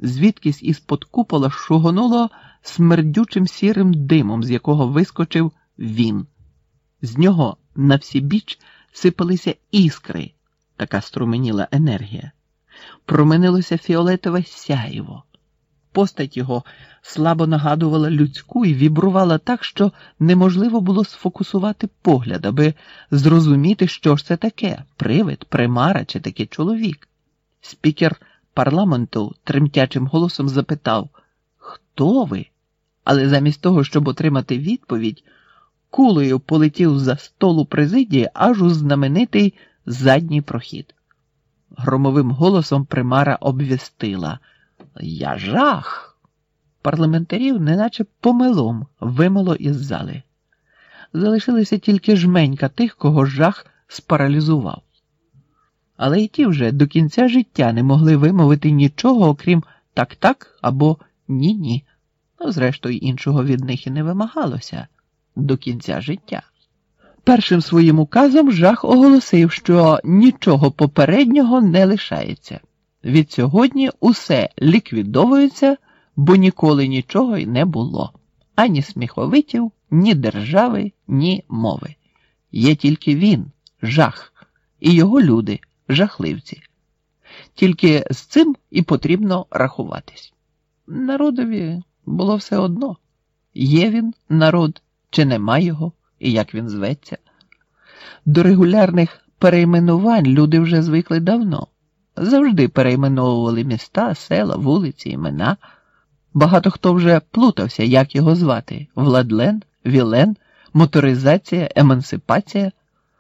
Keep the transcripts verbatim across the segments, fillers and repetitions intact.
звідкись із-под купола шугонуло смердючим сірим димом, з якого вискочив він. З нього на всі біч сипалися іскри, така струменіла енергія. Променилося фіолетове сяєво. Постать його слабо нагадувала людську і вібрувала так, що неможливо було сфокусувати погляд, аби зрозуміти, що ж це таке – привид, примара чи таки чоловік. Спікер парламенту тремтячим голосом запитав «Хто ви?», але замість того, щоб отримати відповідь, кулею полетів за столу президії аж у знаменитий задній прохід. Громовим голосом примара обвістила «Я жах!». Парламентарів неначе помилом вимило із зали. Залишилися тільки жменька тих, кого жах спаралізував. Але й ті вже до кінця життя не могли вимовити нічого, окрім «так-так» або «ні-ні». Ну, зрештою, іншого від них і не вимагалося до кінця життя. Першим своїм указом жах оголосив, що нічого попереднього не лишається. Від сьогодні усе ліквідовується, бо ніколи нічого й не було. Ані сміховитів, ні держави, ні мови. Є тільки він, жах, і його люди, жахливці. Тільки з цим і потрібно рахуватись. Народові було все одно. Є він, народ, чи нема його, і як він зветься. До регулярних перейменувань люди вже звикли давно. Завжди перейменовували міста, села, вулиці, імена. Багато хто вже плутався, як його звати. Владлен, Вілен, моторизація, емансипація.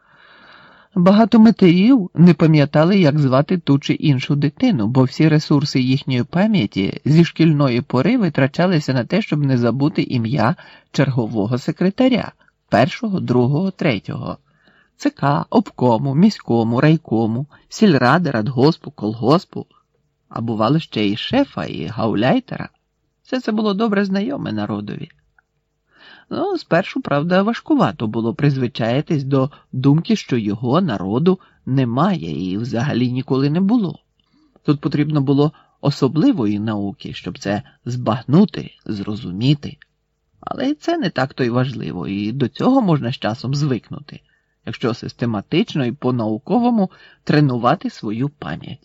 Багато матерів не пам'ятали, як звати ту чи іншу дитину, бо всі ресурси їхньої пам'яті зі шкільної пори витрачалися на те, щоб не забути ім'я чергового секретаря, першого, другого, третього. ЦК, обкому, міському, райкому, сільради, радгоспу, колгоспу. А бувало ще і шефа, і гауляйтера. Все це було добре знайоме народові. Ну, спершу, правда, важкувато було призвичаїтись до думки, що його, народу, немає і взагалі ніколи не було. Тут потрібно було особливої науки, щоб це збагнути, зрозуміти. Але і це не так-то й важливо, і до цього можна з часом звикнути, якщо систематично і по-науковому тренувати свою пам'ять.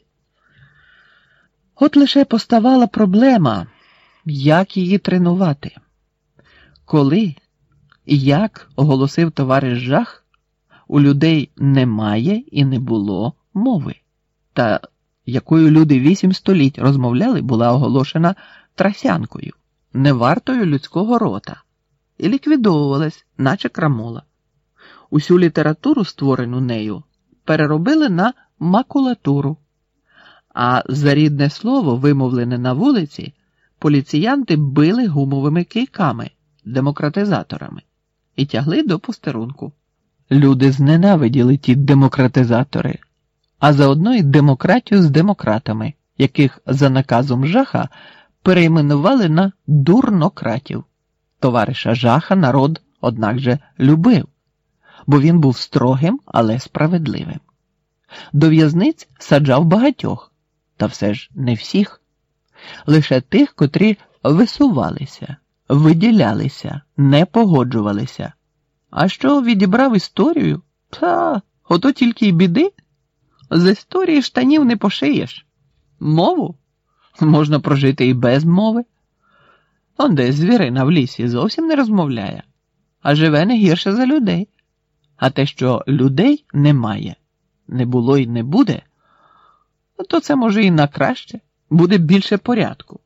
От лише поставала проблема, як її тренувати. Коли і як оголосив товариш Жах, у людей немає і не було мови, та якою люди вісім століть розмовляли, була оголошена трасянкою, невартою людського рота, і ліквідовувалась, наче крамола. Усю літературу, створену нею, переробили на макулатуру, а за рідне слово, вимовлене на вулиці, поліціянти били гумовими кийками, демократизаторами, і тягли до постерунку. Люди зненавиділи ті демократизатори, а заодно й демократію з демократами, яких за наказом Жаха перейменували на дурнократів. Товариша Жаха народ, однак же, любив, бо він був строгим, але справедливим. До в'язниць саджав багатьох, та все ж не всіх. Лише тих, котрі висувалися, виділялися, не погоджувалися. А що відібрав історію? Та, ото тільки й біди. З історії штанів не пошиєш. Мову? Можна прожити і без мови. Он де звірина в лісі зовсім не розмовляє, а живе не гірше за людей. А те, що людей немає, не було і не буде, то це може і на краще, буде більше порядку.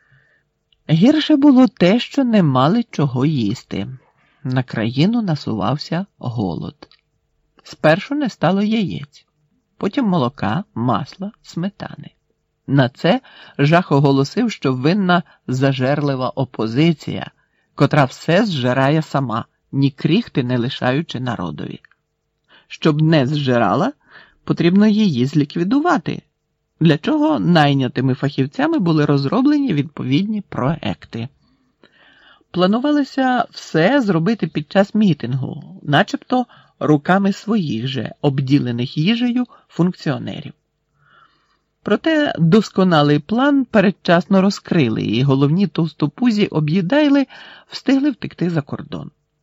Гірше було те, що не мали чого їсти. На країну насувався голод. Спершу не стало яєць, потім молока, масла, сметани. На це Жах оголосив, що винна зажерлива опозиція, котра все зжирає сама, ні кріхти не лишаючи народові. Щоб не зжирала, потрібно її зліквідувати, для чого найнятими фахівцями були розроблені відповідні проекти. Планувалося все зробити під час мітингу, начебто руками своїх же, обділених їжею функціонерів. Проте досконалий план передчасно розкрили, і головні товстопузі об'їдайли встигли втекти за кордон.